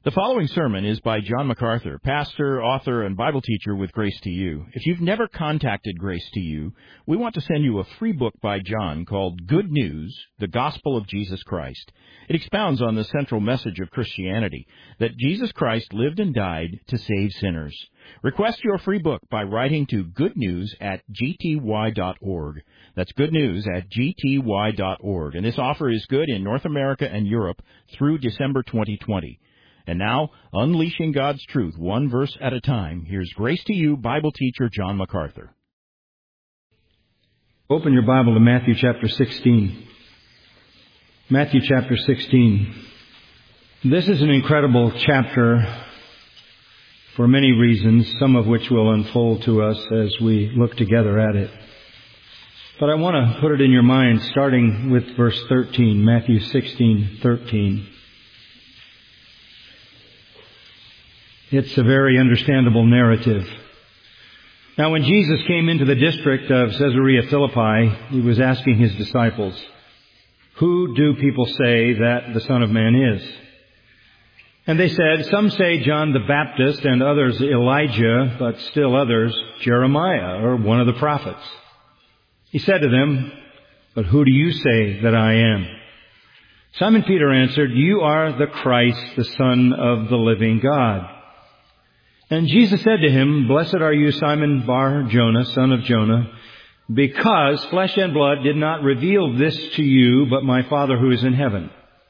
The following sermon is by John MacArthur, pastor, author, and Bible teacher with Grace to You. If you've never contacted Grace to You, we want to send you a free book by John called Good News, the Gospel of Jesus Christ. It expounds on the central message of Christianity, that Jesus Christ lived and died to save sinners. Request your free book by writing to goodnews@gty.org. That's goodnews@gty.org. And this offer is good in North America and Europe through December 2020. And now, unleashing God's truth one verse at a time, here's Grace to You Bible teacher John MacArthur. Open your Bible to Matthew chapter 16. Matthew chapter 16. This is an incredible chapter for many reasons, some of which will unfold to us as we look together at it. But I want to put it in your mind starting with verse 13, Matthew 16:13. It's a very understandable narrative. Now, when Jesus came into the district of Caesarea Philippi, he was asking his disciples, "Who do people say that the Son of Man is?" And they said, "Some say John the Baptist, and others Elijah, but still others Jeremiah, or one of the prophets." He said to them, "But who do you say that I am?" Simon Peter answered, "You are the Christ, the Son of the living God." And Jesus said to him, "Blessed are you, Simon Bar-Jonah, son of Jonah, because flesh and blood did not reveal this to you, but my Father who is in heaven.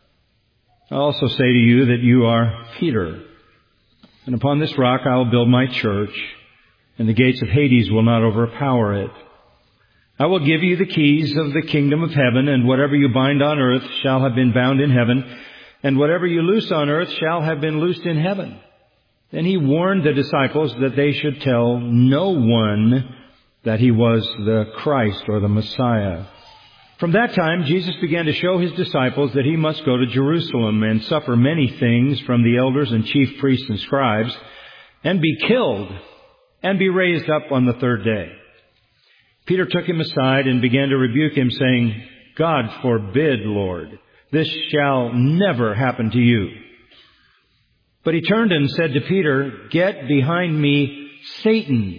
I also say to you that you are Peter, and upon this rock I will build my church, and the gates of Hades will not overpower it. I will give you the keys of the kingdom of heaven, and whatever you bind on earth shall have been bound in heaven, and whatever you loose on earth shall have been loosed in heaven." Then he warned the disciples that they should tell no one that he was the Christ or the Messiah. From that time, Jesus began to show his disciples that he must go to Jerusalem and suffer many things from the elders and chief priests and scribes, and be killed, and be raised up on the third day. Peter took him aside and began to rebuke him, saying, "God forbid, Lord, this shall never happen to you." But he turned and said to Peter, "Get behind me, Satan.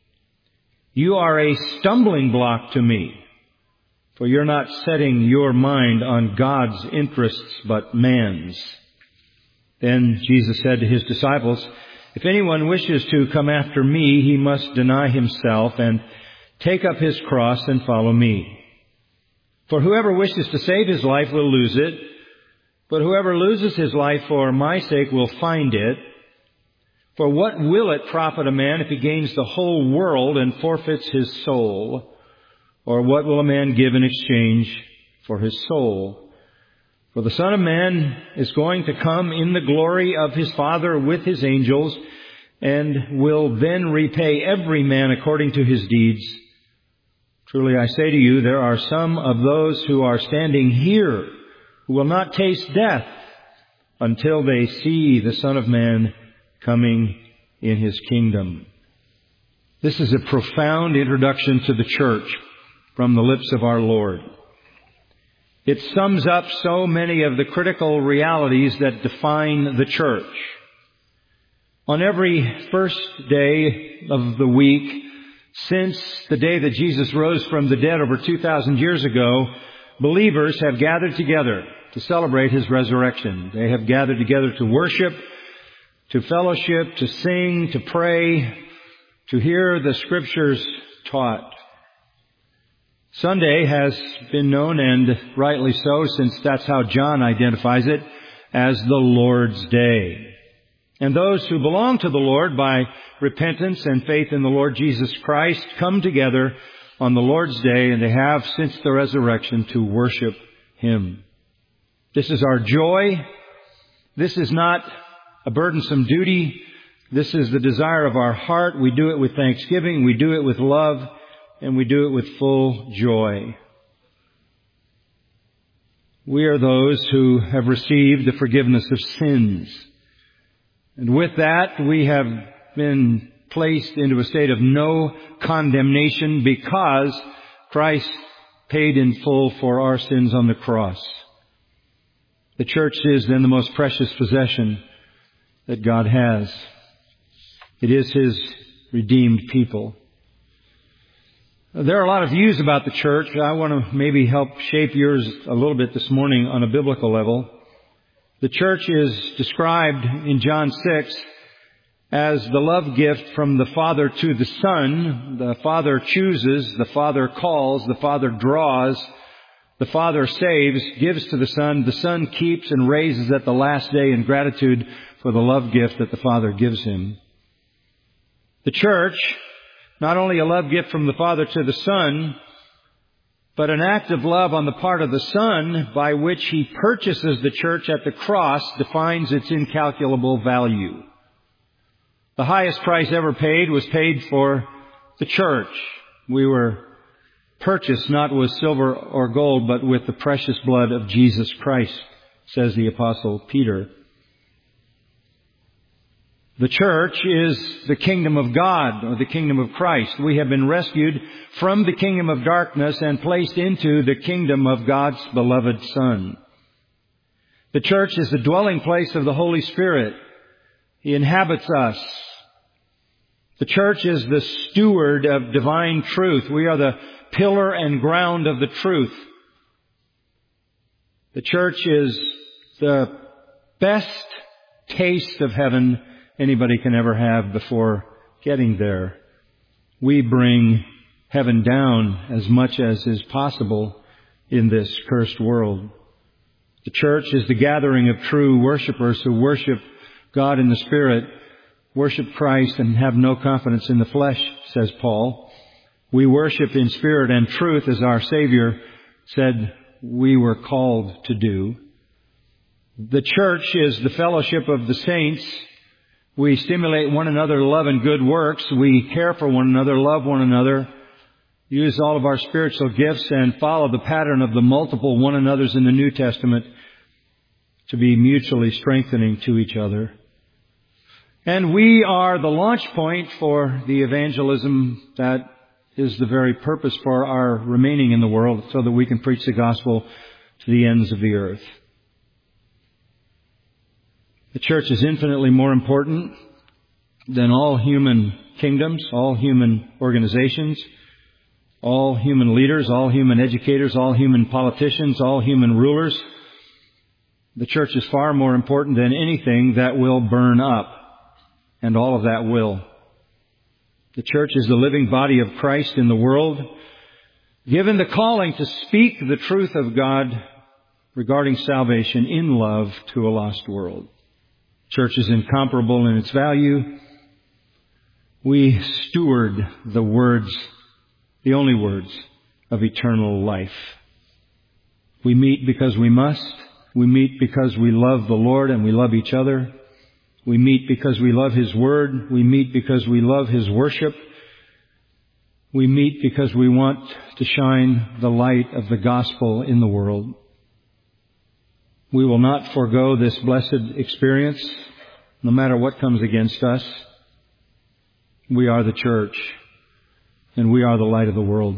You are a stumbling block to me, for you're not setting your mind on God's interests, but man's." Then Jesus said to his disciples, "If anyone wishes to come after me, he must deny himself and take up his cross and follow me. For whoever wishes to save his life will lose it, but whoever loses his life for my sake will find it. For what will it profit a man if he gains the whole world and forfeits his soul? Or what will a man give in exchange for his soul? For the Son of Man is going to come in the glory of his Father with his angels, and will then repay every man according to his deeds. Truly I say to you, there are some of those who are standing here who will not taste death until they see the Son of Man coming in his kingdom." This is a profound introduction to the church from the lips of our Lord. It sums up so many of the critical realities that define the church. On every first day of the week, since the day that Jesus rose from the dead over 2,000 years ago, believers have gathered together to celebrate his resurrection. They have gathered together to worship, to fellowship, to sing, to pray, to hear the Scriptures taught. Sunday has been known, and rightly so, since that's how John identifies it, as the Lord's Day. And those who belong to the Lord by repentance and faith in the Lord Jesus Christ come together on the Lord's Day, and they have since the resurrection, to worship him. This is our joy. This is not a burdensome duty. This is the desire of our heart. We do it with thanksgiving. We do it with love. And we do it with full joy. We are those who have received the forgiveness of sins. And with that, we have been placed into a state of no condemnation because Christ paid in full for our sins on the cross. The church is then the most precious possession that God has. It is His redeemed people. There are a lot of views about the church. I want to maybe help shape yours a little bit this morning on a biblical level. The church is described in John 6 as the love gift from the Father to the Son. The Father chooses, the Father calls, the Father draws, the Father saves, gives to the Son keeps and raises at the last day in gratitude for the love gift that the Father gives Him. The church, not only a love gift from the Father to the Son, but an act of love on the part of the Son by which He purchases the church at the cross defines its incalculable value. The highest price ever paid was paid for the church. We were purchased not with silver or gold, but with the precious blood of Jesus Christ, says the Apostle Peter. The church is the kingdom of God, or the kingdom of Christ. We have been rescued from the kingdom of darkness and placed into the kingdom of God's beloved Son. The church is the dwelling place of the Holy Spirit. He inhabits us. The church is the steward of divine truth. We are the pillar and ground of the truth. The church is the best taste of heaven anybody can ever have before getting there. We bring heaven down as much as is possible in this cursed world. The church is the gathering of true worshipers who worship God in the Spirit, worship Christ, and have no confidence in the flesh, says Paul. We worship in spirit and truth as our Savior said we were called to do. The church is the fellowship of the saints. We stimulate one another to love and good works. We care for one another, love one another, use all of our spiritual gifts, and follow the pattern of the multiple one another's in the New Testament to be mutually strengthening to each other. And we are the launch point for the evangelism that is the very purpose for our remaining in the world, so that we can preach the gospel to the ends of the earth. The church is infinitely more important than all human kingdoms, all human organizations, all human leaders, all human educators, all human politicians, all human rulers. The church is far more important than anything that will burn up, and all of that will. The church is the living body of Christ in the world, given the calling to speak the truth of God regarding salvation in love to a lost world. Church is incomparable in its value. We steward the words, the only words of eternal life. We meet because we must. We meet because we love the Lord and we love each other. We meet because we love His Word. We meet because we love His worship. We meet because we want to shine the light of the gospel in the world. We will not forego this blessed experience, no matter what comes against us. We are the church, and we are the light of the world.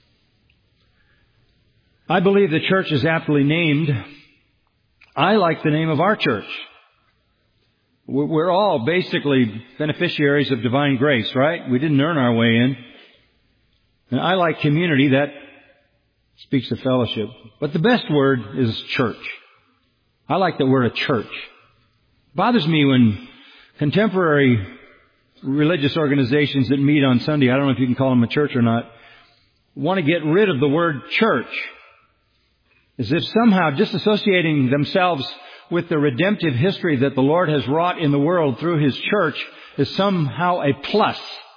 I believe the church is aptly named. I like the name of our church. We're all basically beneficiaries of divine grace, right? We didn't earn our way in. And I like community. That speaks of fellowship. But the best word is church. I like that we're a church. It bothers me when contemporary religious organizations that meet on Sunday, I don't know if you can call them a church or not, want to get rid of the word church, as if somehow disassociating themselves with the redemptive history that the Lord has wrought in the world through His church is somehow a plus.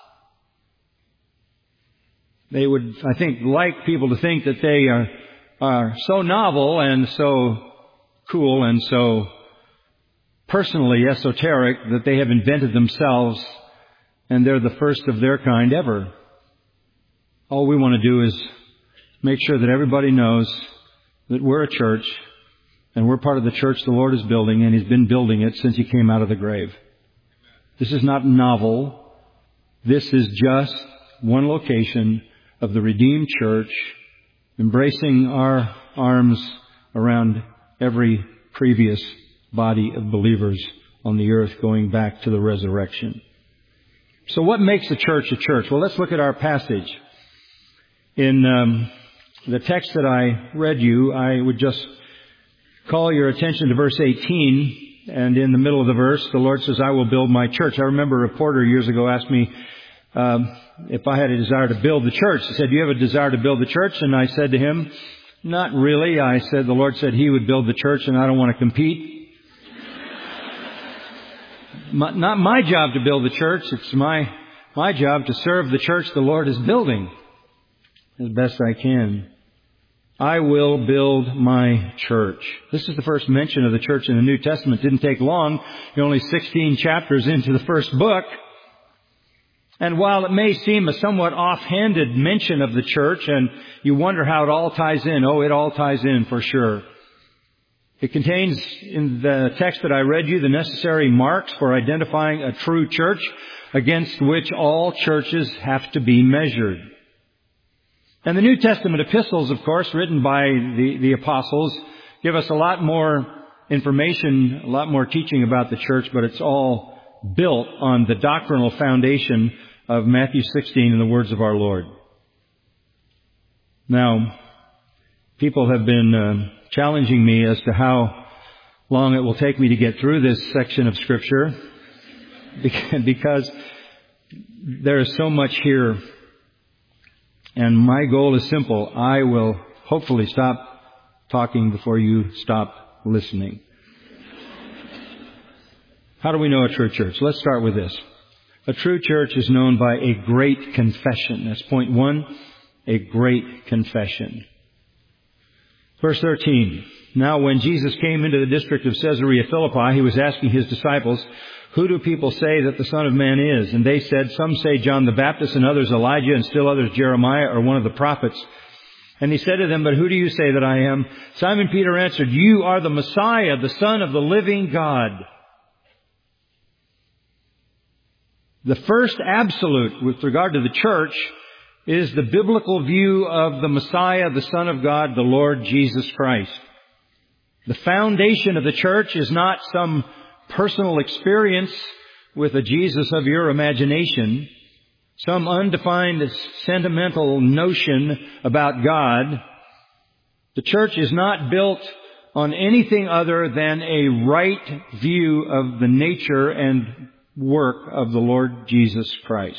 They would, I think, like people to think that they are so novel and so cool and so personally esoteric that they have invented themselves and they're the first of their kind ever. All we want to do is make sure that everybody knows that we're a church and we're part of the church the Lord is building, and He's been building it since He came out of the grave. This is not novel. This is just one location of the redeemed church, embracing our arms around every previous body of believers on the earth going back to the resurrection. So what makes a church a church? Well, let's look at our passage. In the text that I read you, I would just call your attention to verse 18. And in the middle of the verse, the Lord says, I will build my church. I remember a reporter years ago asked me if I had a desire to build the church. He said, do you have a desire to build the church? And I said to him, not really. I said, the Lord said He would build the church and I don't want to compete. Not my job to build the church. It's my job to serve the church the Lord is building as best I can. I will build my church. This is the first mention of the church in the New Testament. It didn't take long. You're only 16 chapters into the first book. And while it may seem a somewhat offhanded mention of the church, and you wonder how it all ties in, it all ties in for sure. It contains in the text that I read you the necessary marks for identifying a true church against which all churches have to be measured. And the New Testament epistles, of course, written by the apostles, give us a lot more information, a lot more teaching about the church, but it's all built on the doctrinal foundation of Matthew 16 and the words of our Lord. Now, people have been challenging me as to how long it will take me to get through this section of Scripture, because there is so much here. And my goal is simple. I will hopefully stop talking before you stop listening. How do we know a true church? Let's start with this. A true church is known by a great confession. That's point one, a great confession. Verse 13. Now when Jesus came into the district of Caesarea Philippi, He was asking His disciples, who do people say that the Son of Man is? And they said, some say John the Baptist, and others Elijah, and still others Jeremiah, or one of the prophets. And He said to them, but who do you say that I am? Simon Peter answered, you are the Messiah, the Son of the living God. The first absolute with regard to the church is the biblical view of the Messiah, the Son of God, the Lord Jesus Christ. The foundation of the church is not some personal experience with a Jesus of your imagination, some undefined sentimental notion about God. The church is not built on anything other than a right view of the nature and work of the Lord Jesus Christ.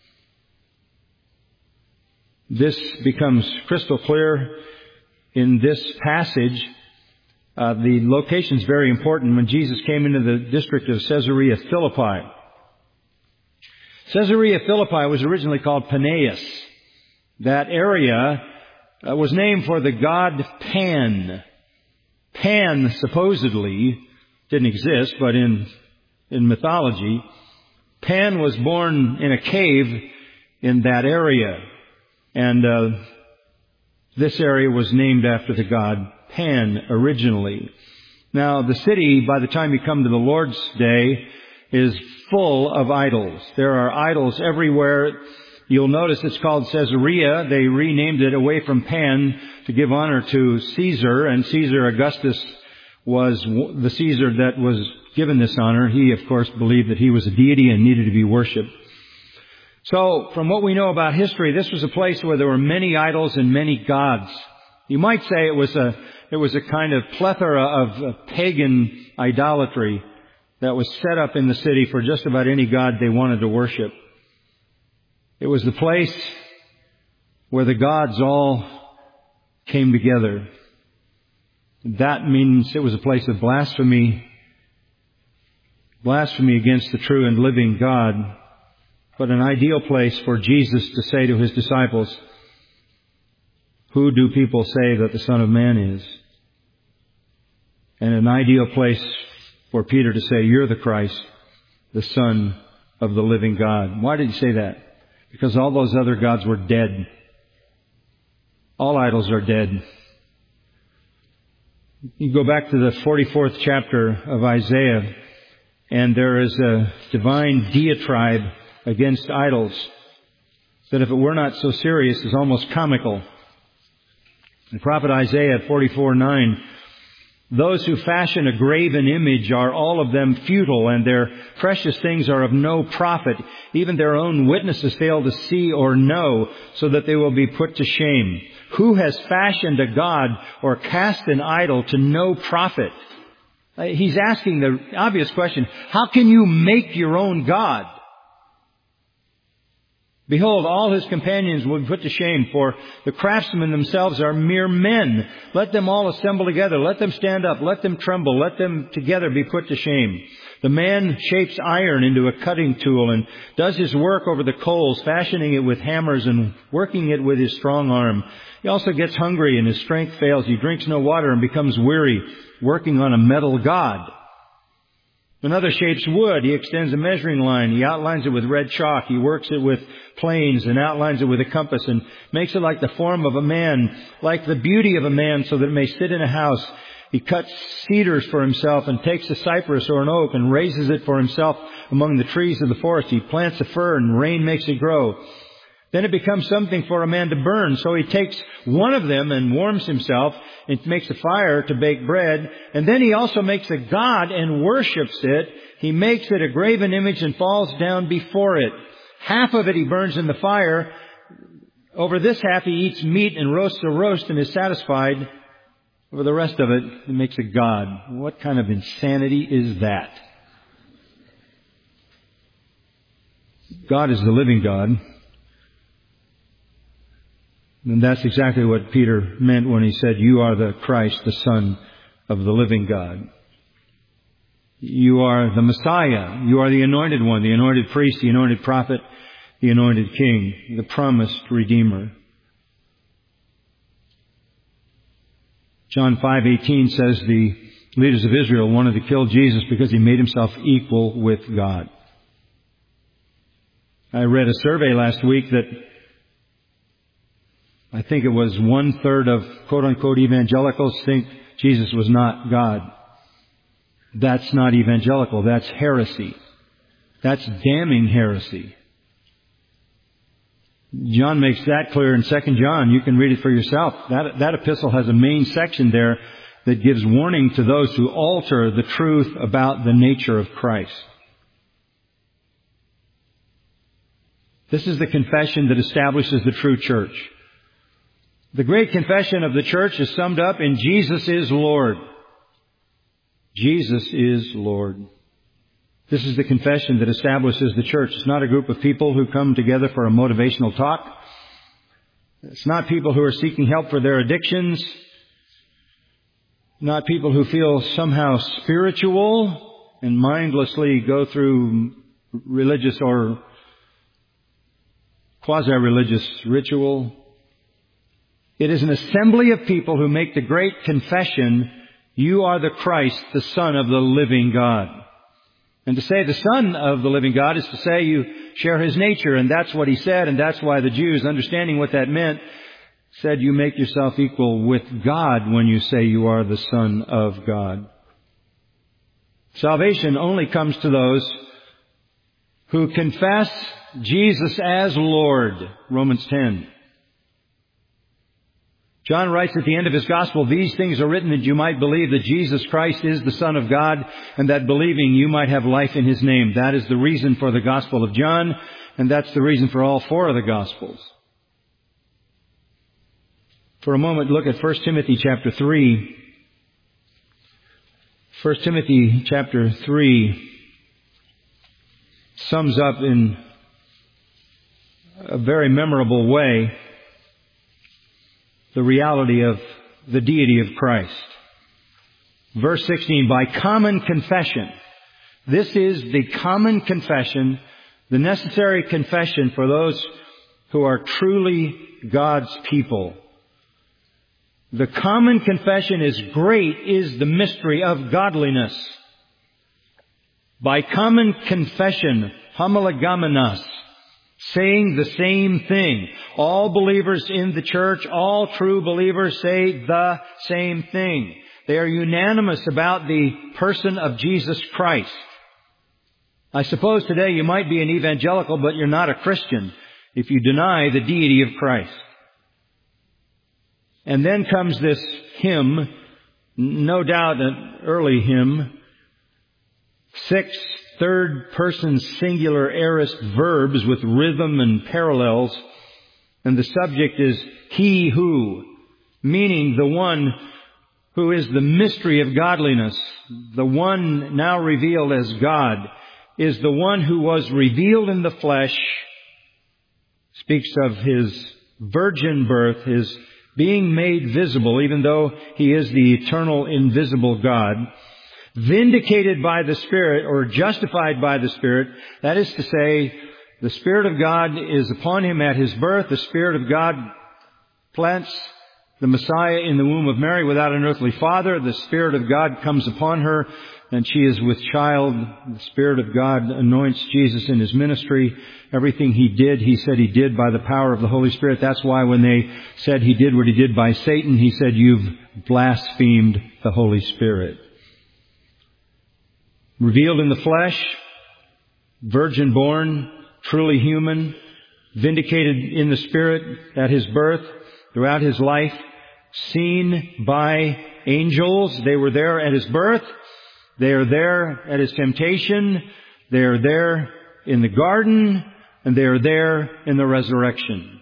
This becomes crystal clear in this passage. The location is very important. When Jesus came into the district of Caesarea Philippi. Caesarea Philippi was originally called Paneas. That area was named for the god Pan. Pan supposedly didn't exist, but in mythology, Pan was born in a cave in that area. And this area was named after the god Pan originally. Now, the city, by the time you come to the Lord's Day, is full of idols. There are idols everywhere. You'll notice it's called Caesarea. They renamed it away from Pan to give honor to Caesar, and Caesar Augustus was the Caesar that was given this honor. He, of course, believed that he was a deity and needed to be worshipped. So, from what we know about history, this was a place where there were many idols and many gods. You might say it was a kind of plethora of pagan idolatry that was set up in the city for just about any god they wanted to worship. It was the place where the gods all came together. That means it was a place of blasphemy against the true and living God, but an ideal place for Jesus to say to His disciples, who do people say that the Son of Man is? And an ideal place for Peter to say, you're the Christ, the Son of the living God. Why did he say that? Because all those other gods were dead. All idols are dead. You go back to the 44th chapter of Isaiah, and there is a divine diatribe against idols that, if it were not so serious, is almost comical. The prophet Isaiah at 44:9, Those who fashion a graven image are all of them futile, and their precious things are of no profit. Even their own witnesses fail to see or know, so that they will be put to shame. Who has fashioned a god or cast an idol to no profit? He's asking the obvious question, how can you make your own god? Behold, all his companions will be put to shame, for the craftsmen themselves are mere men. Let them all assemble together. Let them stand up. Let them tremble. Let them together be put to shame. The man shapes iron into a cutting tool and does his work over the coals, fashioning it with hammers and working it with his strong arm. He also gets hungry and his strength fails. He drinks no water and becomes weary, working on a metal god. Another shapes wood. He extends a measuring line. He outlines it with red chalk. He works it with planes and outlines it with a compass and makes it like the form of a man, like the beauty of a man, so that it may sit in a house. He cuts cedars for himself and takes a cypress or an oak and raises it for himself among the trees of the forest. He plants a fir and rain makes it grow. Then it becomes something for a man to burn. So he takes one of them and warms himself and makes a fire to bake bread. And then he also makes a god and worships it. He makes it a graven image and falls down before it. Half of it he burns in the fire. Over this half he eats meat and roasts a roast and is satisfied. Over the rest of it, he makes a god. What kind of insanity is that? God is the living God. And that's exactly what Peter meant when he said, you are the Christ, the Son of the living God. You are the Messiah. You are the anointed one, the anointed priest, the anointed prophet, the anointed king, the promised Redeemer. John 5:18 says the leaders of Israel wanted to kill Jesus because he made himself equal with God. I read a survey last week that I think it was 1/3 of quote-unquote evangelicals think Jesus was not God. That's not evangelical. That's heresy. That's damning heresy. John makes that clear in 2 John. You can read it for yourself. That epistle has a main section there that gives warning to those who alter the truth about the nature of Christ. This is the confession that establishes the true church. The great confession of the church is summed up in Jesus is Lord. Jesus is Lord. This is the confession that establishes the church. It's not a group of people who come together for a motivational talk. It's not people who are seeking help for their addictions. Not people who feel somehow spiritual and mindlessly go through religious or quasi-religious ritual. It is an assembly of people who make the great confession, you are the Christ, the Son of the living God. And to say the Son of the living God is to say you share His nature, and that's what He said, and that's why the Jews, understanding what that meant, said you make yourself equal with God when you say you are the Son of God. Salvation only comes to those who confess Jesus as Lord, Romans 10. John writes at the end of his gospel, these things are written that you might believe that Jesus Christ is the Son of God, and that believing you might have life in His name. That is the reason for the Gospel of John, and that's the reason for all four of the Gospels. For a moment, look at 1 Timothy chapter 3. 1 Timothy chapter 3 sums up in a very memorable way the reality of the deity of Christ. Verse 16, by common confession. This is the common confession, the necessary confession for those who are truly God's people. The common confession is great is the mystery of godliness. By common confession, homologomenos, saying the same thing. All believers in the church, all true believers say the same thing. They are unanimous about the person of Jesus Christ. I suppose today you might be an evangelical, but you're not a Christian if you deny the deity of Christ. And then comes this hymn, No doubt an early hymn. 6 third-person singular aorist verbs with rhythm and parallels. And the subject is He Who, meaning the one who is the mystery of godliness. The one now revealed as God is the one who was revealed in the flesh. Speaks of His virgin birth, His being made visible, even though He is the eternal, invisible God. Vindicated by the Spirit, or justified by the Spirit. That is to say, the Spirit of God is upon Him at His birth. The Spirit of God plants the Messiah in the womb of Mary without an earthly father. The Spirit of God comes upon her, and she is with child. The Spirit of God anoints Jesus in His ministry. Everything He did, He said He did by the power of the Holy Spirit. That's why when they said He did what He did by Satan, He said, "You've blasphemed the Holy Spirit." Revealed in the flesh, virgin born, truly human, vindicated in the Spirit at His birth, throughout His life, seen by angels. They were there at His birth. They are there at His temptation. They are there in the garden. And they are there in the resurrection.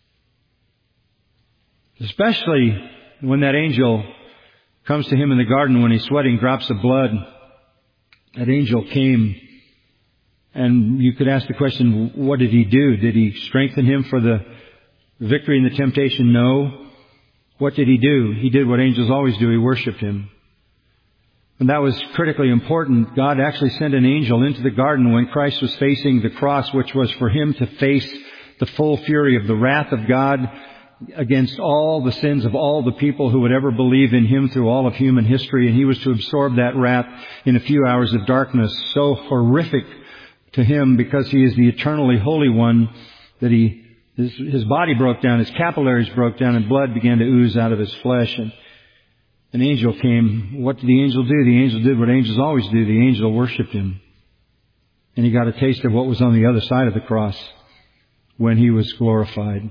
Especially when that angel comes to Him in the garden when He's sweating drops of blood. That angel came, and you could ask the question, what did He do? Did He strengthen him for the victory in the temptation? No. What did He do? He did what angels always do. He worshiped Him. And that was critically important. God actually sent an angel into the garden when Christ was facing the cross, which was for Him to face the full fury of the wrath of God against all the sins of all the people who would ever believe in Him through all of human history. And He was to absorb that wrath in a few hours of darkness, so horrific to Him because He is the eternally holy one that His body broke down, His capillaries broke down, and blood began to ooze out of His flesh. And an angel came. What did the angel do? The angel did what angels always do. The angel worshipped Him. And He got a taste of what was on the other side of the cross when He was glorified.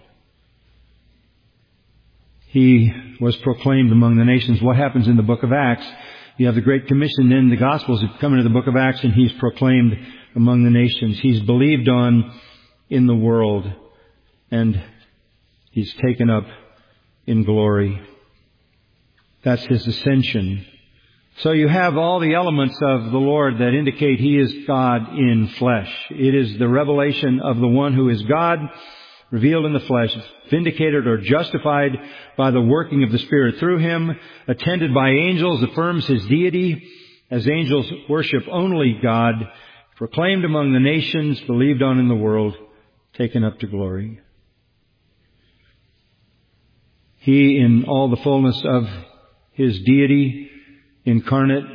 He was proclaimed among the nations. What happens in the book of Acts? You have the Great Commission in the Gospels that come into the book of Acts, and He's proclaimed among the nations. He's believed on in the world, and He's taken up in glory. That's His ascension. So you have all the elements of the Lord that indicate He is God in flesh. It is the revelation of the one who is God, revealed in the flesh, vindicated or justified by the working of the Spirit through Him, attended by angels, affirms His deity, as angels worship only God, proclaimed among the nations, believed on in the world, taken up to glory. He, in all the fullness of His deity, incarnate,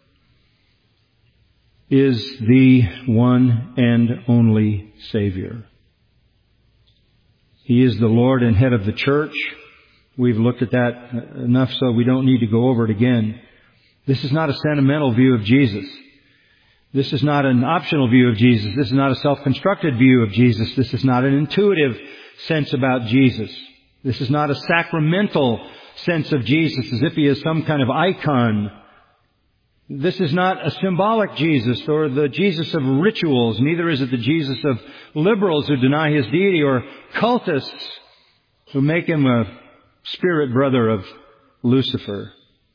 is the one and only Savior. He is the Lord and head of the church. We've looked at that enough so we don't need to go over it again. This is not a sentimental view of Jesus. This is not an optional view of Jesus. This is not a self-constructed view of Jesus. This is not an intuitive sense about Jesus. This is not a sacramental sense of Jesus as if He is some kind of icon. This is not a symbolic Jesus or the Jesus of rituals. Neither is it the Jesus of liberals who deny His deity or cultists who make Him a spirit brother of Lucifer.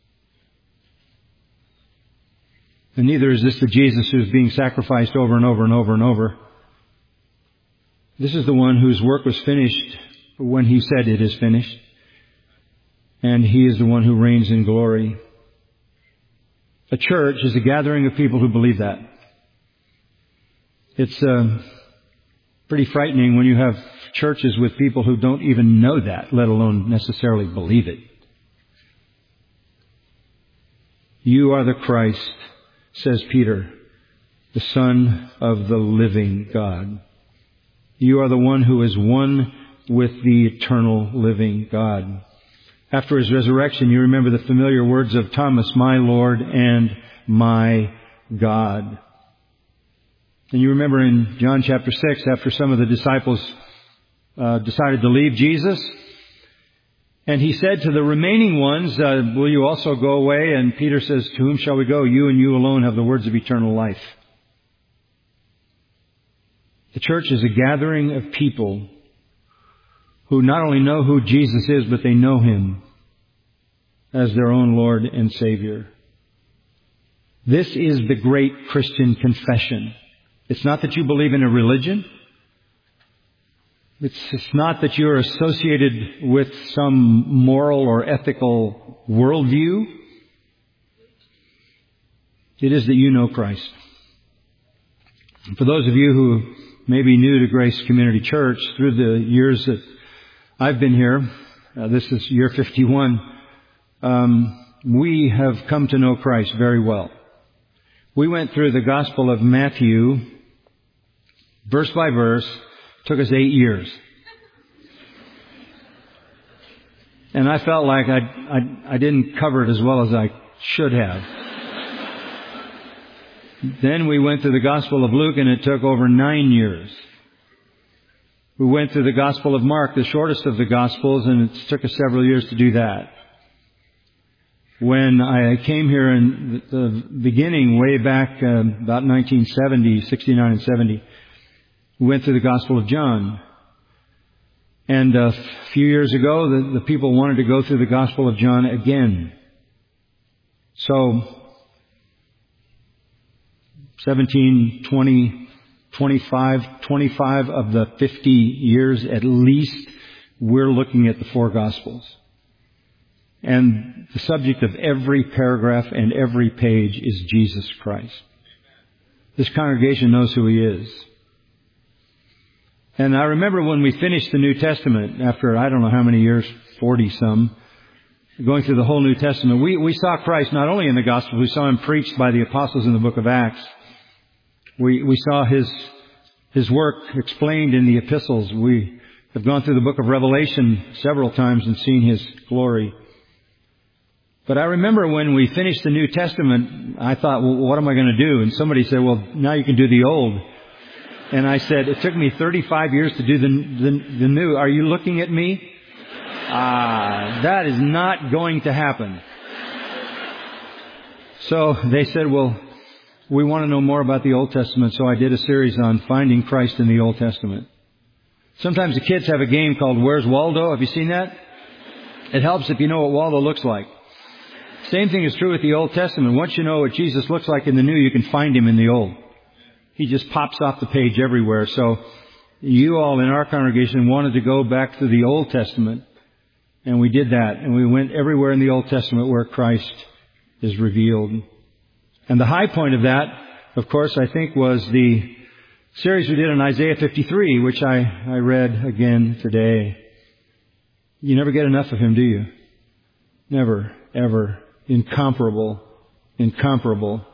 And neither is this the Jesus who is being sacrificed over and over and over and over. This is the one whose work was finished when He said it is finished. And He is the one who reigns in glory. A church is a gathering of people who believe that. It's pretty frightening when you have churches with people who don't even know that, let alone necessarily believe it. You are the Christ, says Peter, the Son of the living God. You are the one who is one with the eternal living God. After His resurrection, you remember the familiar words of Thomas, my Lord and my God. And you remember in John chapter 6, after some of the disciples decided to leave Jesus, And he said to the remaining ones, will you also go away? And Peter says, to whom shall we go? You and you alone have the words of eternal life. The church is a gathering of people who not only know who Jesus is, but they know Him as their own Lord and Savior. This is the great Christian confession. It's not that you believe in a religion. It's not that you're associated with some moral or ethical worldview. It is that you know Christ. And for those of you who may be new to Grace Community Church, through the years that I've been here, this is year 51, we have come to know Christ very well. We went through the Gospel of Matthew, verse by verse. Took us 8 years. And I felt like I didn't cover it as well as I should have. Then we went through the Gospel of Luke, and it took over 9 years. We went through the Gospel of Mark, the shortest of the Gospels, and it took us several years to do that. When I came here in the beginning, way back about 1970, 69 and 70, we went through the Gospel of John. And a few years ago, the people wanted to go through the Gospel of John again. So, 17, 20, 25 of the 50 years at least, we're looking at the four Gospels. And the subject of every paragraph and every page is Jesus Christ. This congregation knows who He is. And I remember when we finished the New Testament, after I don't know how many years, 40-some, going through the whole New Testament, we saw Christ not only in the Gospels, we saw Him preached by the apostles in the book of Acts. We saw His work explained in the epistles. We have gone through the book of Revelation several times and seen His glory. But I remember when we finished the New Testament, I thought, well, what am I going to do? And somebody said, well, now you can do the Old. And I said, it took me 35 years to do the new. Are you looking at me? That is not going to happen. So they said, well, we want to know more about the Old Testament. So I did a series on finding Christ in the Old Testament. Sometimes the kids have a game called Where's Waldo? Have you seen that? It helps if you know what Waldo looks like. Same thing is true with the Old Testament. Once you know what Jesus looks like in the New, you can find Him in the Old. He just pops off the page everywhere. So you all in our congregation wanted to go back to the Old Testament, and we did that. And we went everywhere in the Old Testament where Christ is revealed. And the high point of that, of course, I think was the series we did on Isaiah 53, which I read again today. You never get enough of Him, do you? Never, ever. Incomparable. Incomparable.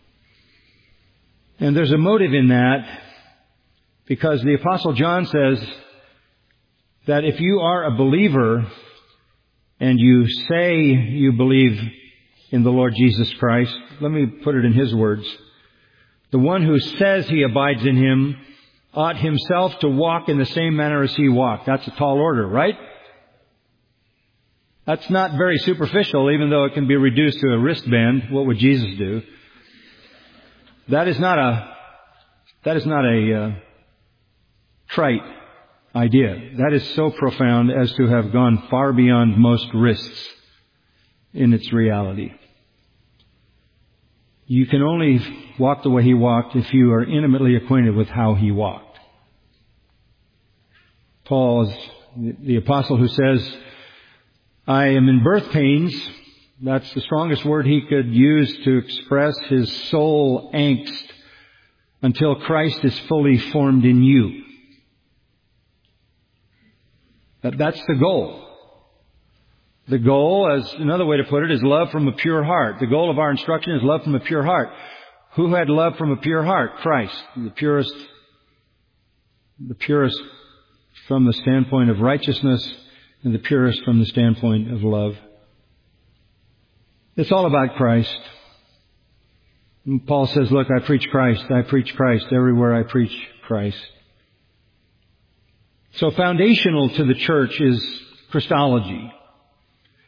And there's a motive in that, because the Apostle John says that if you are a believer and you say you believe in the Lord Jesus Christ, let me put it in his words, the one who says he abides in Him ought himself to walk in the same manner as He walked. That's a tall order, right? That's not very superficial, even though it can be reduced to a wristband. What would Jesus do? That is not a trite idea. That is so profound as to have gone far beyond most wrists in its reality. You can only walk the way He walked if you are intimately acquainted with how He walked. Paul is the apostle who says, I am in birth pains. That's the strongest word he could use to express his soul angst until Christ is fully formed in you. That's the goal. The goal, as another way to put it, is love from a pure heart. The goal of our instruction is love from a pure heart. Who had love from a pure heart? Christ. The purest from the standpoint of righteousness and the purest from the standpoint of love. It's all about Christ. And Paul says, look, I preach Christ. I preach Christ. Everywhere I preach Christ. So foundational to the church is Christology.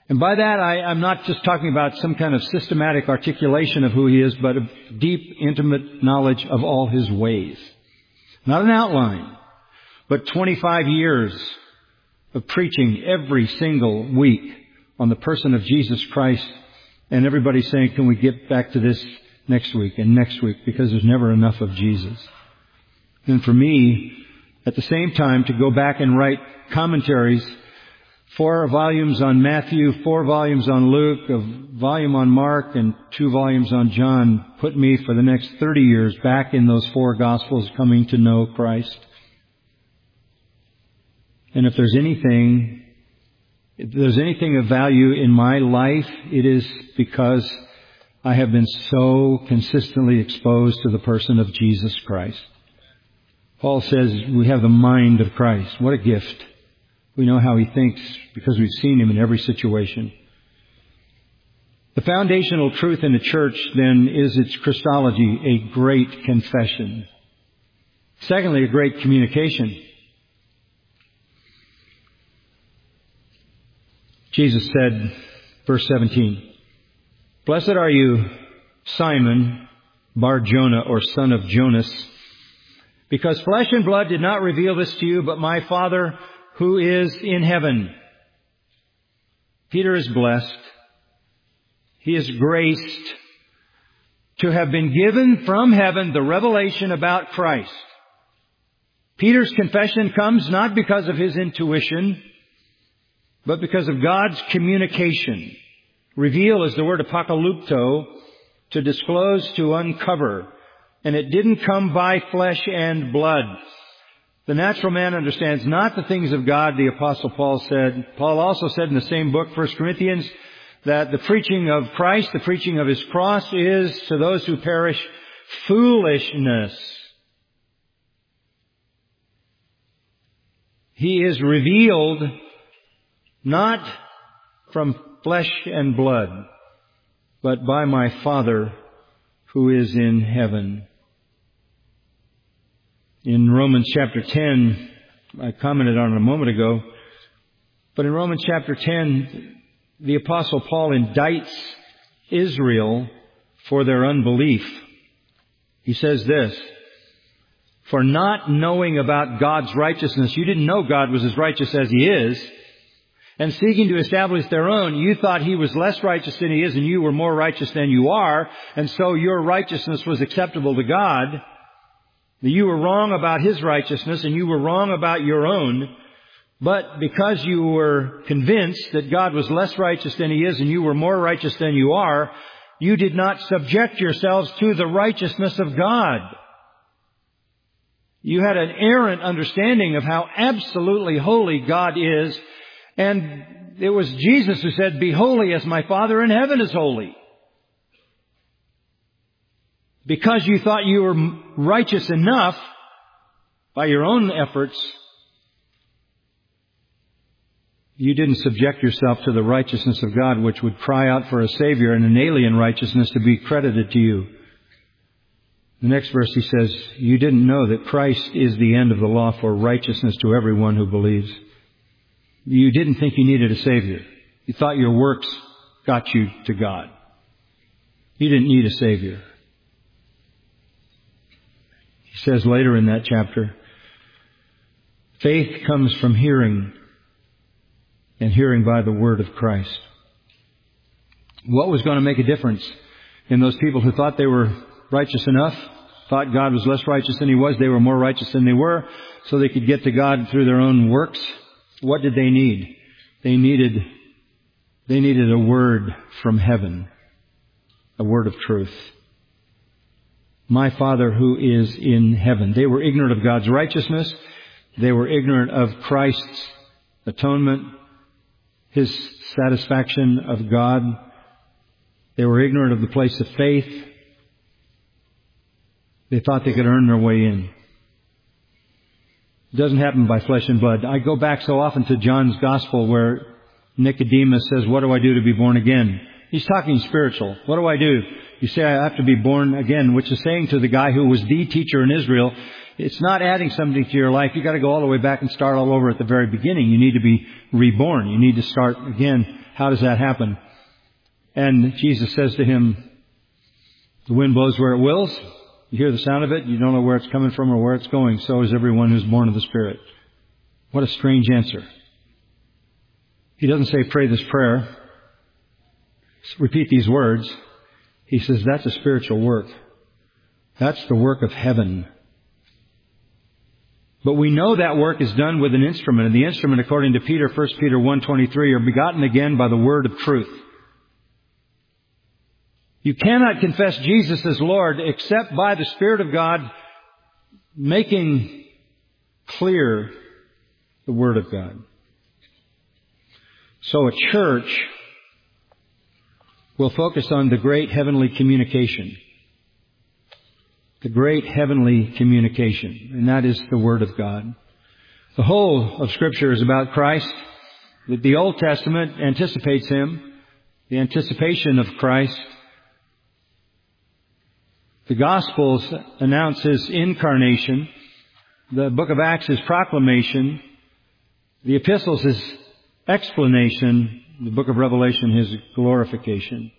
And by that, I'm not just talking about some kind of systematic articulation of who He is, but a deep, intimate knowledge of all His ways. Not an outline, but 25 years of preaching every single week on the person of Jesus Christ, and everybody saying, can we get back to this next week and next week, because there's never enough of Jesus. And for me, at the same time, to go back and write commentaries, 4 volumes on Matthew, 4 volumes on Luke, a volume on Mark, and 2 volumes on John, put me for the next 30 years back in those 4 Gospels, coming to know Christ. And if there's anything of value in my life, it is because I have been so consistently exposed to the person of Jesus Christ. Paul says we have the mind of Christ. What a gift. We know how He thinks because we've seen Him in every situation. The foundational truth in the church, then, is its Christology, a great confession. Secondly, a great communication. Jesus said, verse 17, "Blessed are you, Simon, Bar-Jonah, or son of Jonas, because flesh and blood did not reveal this to you, but my Father who is in heaven." Peter is blessed. He is graced to have been given from heaven the revelation about Christ. Peter's confession comes not because of his intuition, but because of God's communication. Reveal is the word apocalypto, to disclose, to uncover. And it didn't come by flesh and blood. The natural man understands not the things of God, the Apostle Paul said. Paul also said in the same book, 1 Corinthians, that the preaching of Christ, the preaching of His cross, is to those who perish foolishness. He is revealed not from flesh and blood, but by my Father who is in heaven. In Romans chapter 10, I commented on it a moment ago, but in Romans chapter 10, the Apostle Paul indicts Israel for their unbelief. He says this, "For not knowing about God's righteousness," you didn't know God was as righteous as He is, "and seeking to establish their own, you thought He was less righteous than He is, and you were more righteous than you are, and so your righteousness was acceptable to God. You were wrong about His righteousness, and you were wrong about your own. But because you were convinced that God was less righteous than He is, and you were more righteous than you are, you did not subject yourselves to the righteousness of God." You had an errant understanding of how absolutely holy God is, and it was Jesus who said, "Be holy as my Father in heaven is holy." Because you thought you were righteous enough by your own efforts, you didn't subject yourself to the righteousness of God, which would cry out for a Savior, and an alien righteousness to be credited to you. The next verse he says, "You didn't know that Christ is the end of the law for righteousness to everyone who believes." You didn't think you needed a Savior. You thought your works got you to God. You didn't need a Savior. He says later in that chapter, faith comes from hearing, and hearing by the word of Christ. What was going to make a difference in those people who thought they were righteous enough, thought God was less righteous than He was, they were more righteous than they were, so they could get to God through their own works? What did they need? They needed a word from heaven, a word of truth. My Father who is in heaven. They were ignorant of God's righteousness. They were ignorant of Christ's atonement, His satisfaction of God. They were ignorant of the place of faith. They thought they could earn their way in. It doesn't happen by flesh and blood. I go back so often to John's Gospel where Nicodemus says, "What do I do to be born again?" He's talking spiritual. What do I do? You say, "I have to be born again," which is saying to the guy who was the teacher in Israel, it's not adding something to your life. You've got to go all the way back and start all over at the very beginning. You need to be reborn. You need to start again. how does that happen? And Jesus says to him, the wind blows where it wills. You hear the sound of it. You don't know where it's coming from or where it's going. So is everyone who's born of the Spirit. What a strange answer. He doesn't say, pray this prayer. Repeat these words. He says, that's a spiritual work. That's the work of heaven. But we know that work is done with an instrument. And the instrument, according to Peter, 1 Peter 1:23, are begotten again by the word of truth. You cannot confess Jesus as Lord except by the Spirit of God making clear the Word of God. So a church will focus on the great heavenly communication. The great heavenly communication. And that is the Word of God. The whole of Scripture is about Christ. The Old Testament anticipates Him. The anticipation of Christ. The Gospels announce His incarnation. The book of Acts is proclamation. The epistles is explanation. The book of Revelation is glorification.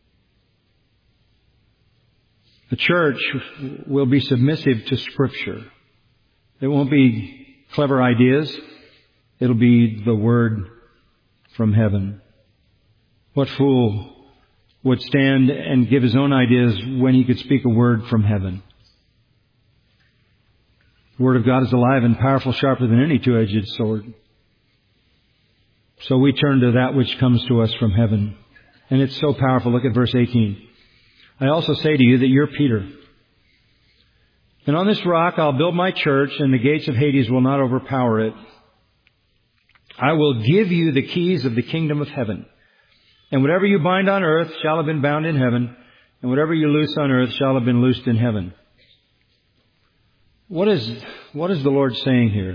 The church will be submissive to Scripture. It won't be clever ideas. It'll be the Word from heaven. What fool would stand and give his own ideas when he could speak a word from heaven? The Word of God is alive and powerful, sharper than any two-edged sword. So we turn to that which comes to us from heaven. And it's so powerful. Look at verse 18. I also say to you that you're Peter. And on this rock I'll build my church, and the gates of Hades will not overpower it. I will give you the keys of the kingdom of heaven. And whatever you bind on earth shall have been bound in heaven, and whatever you loose on earth shall have been loosed in heaven. What is the Lord saying here?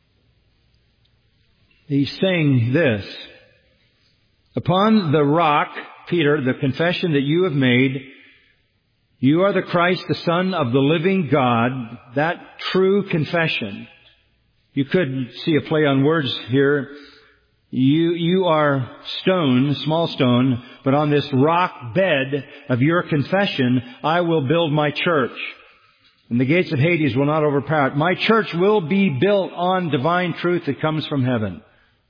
He's saying this. Upon the rock, Peter, the confession that you have made, you are the Christ, the Son of the living God, that true confession. You could see a play on words here. You are stone, small stone, but on this rock bed of your confession, I will build my church. And the gates of Hades will not overpower it. My church will be built on divine truth that comes from heaven.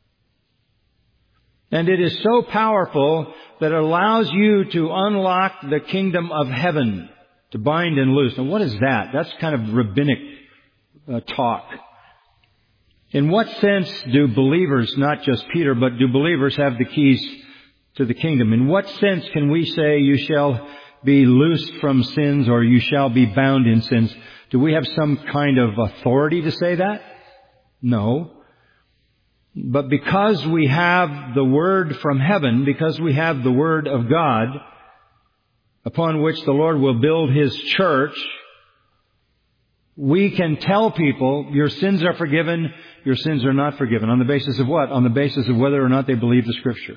And it is so powerful that it allows you to unlock the kingdom of heaven, to bind and loose. And what is that? That's kind of rabbinic talk. In what sense do believers, not just Peter, but do believers have the keys to the kingdom? In what sense can we say you shall be loosed from sins or you shall be bound in sins? Do we have some kind of authority to say that? No. But because we have the Word from heaven, because we have the Word of God, upon which the Lord will build His church, we can tell people, your sins are forgiven, your sins are not forgiven. On the basis of what? On the basis of whether or not they believe the Scripture.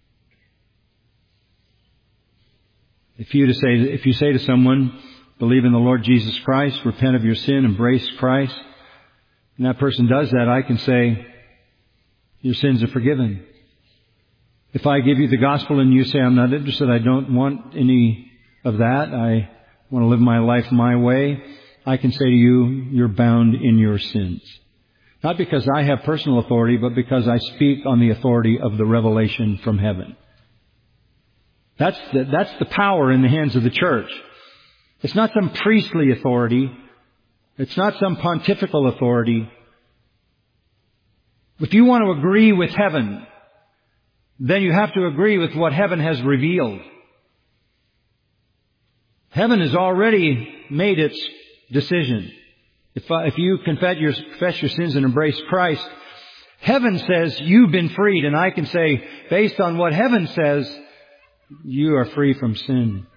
If you say to someone, believe in the Lord Jesus Christ, repent of your sin, embrace Christ, and that person does that, I can say, your sins are forgiven. If I give you the gospel and you say, I'm not interested, I don't want any of that, I want to live my life my way, I can say to you, you're bound in your sins. Not because I have personal authority, but because I speak on the authority of the revelation from heaven. That's the power in the hands of the church. It's not some priestly authority. It's not some pontifical authority. If you want to agree with heaven, then you have to agree with what heaven has revealed. Heaven has already made its decision. If you confess your sins and embrace Christ, heaven says you've been freed. And I can say, based on what heaven says, you are free from sin.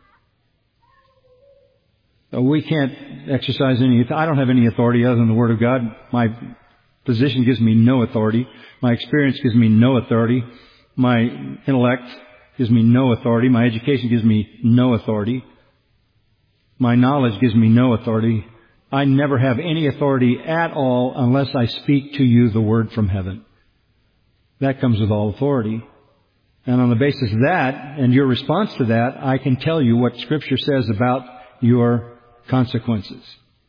So we can't exercise I don't have any authority other than the Word of God. My position gives me no authority. My experience gives me no authority. My intellect gives me no authority. My education gives me no authority. My knowledge gives me no authority. I never have any authority at all unless I speak to you the word from heaven. That comes with all authority. And on the basis of that and your response to that, I can tell you what Scripture says about your consequences.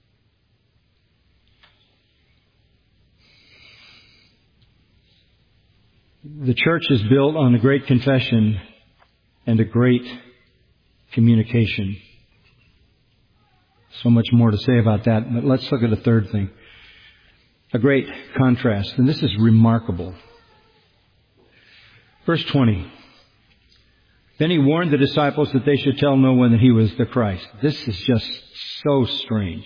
The church is built on a great confession and a great communication. So much more to say about that, but let's look at a third thing. A great contrast, and this is remarkable. Verse 20. Then he warned the disciples that they should tell no one that he was the Christ. This is just so strange.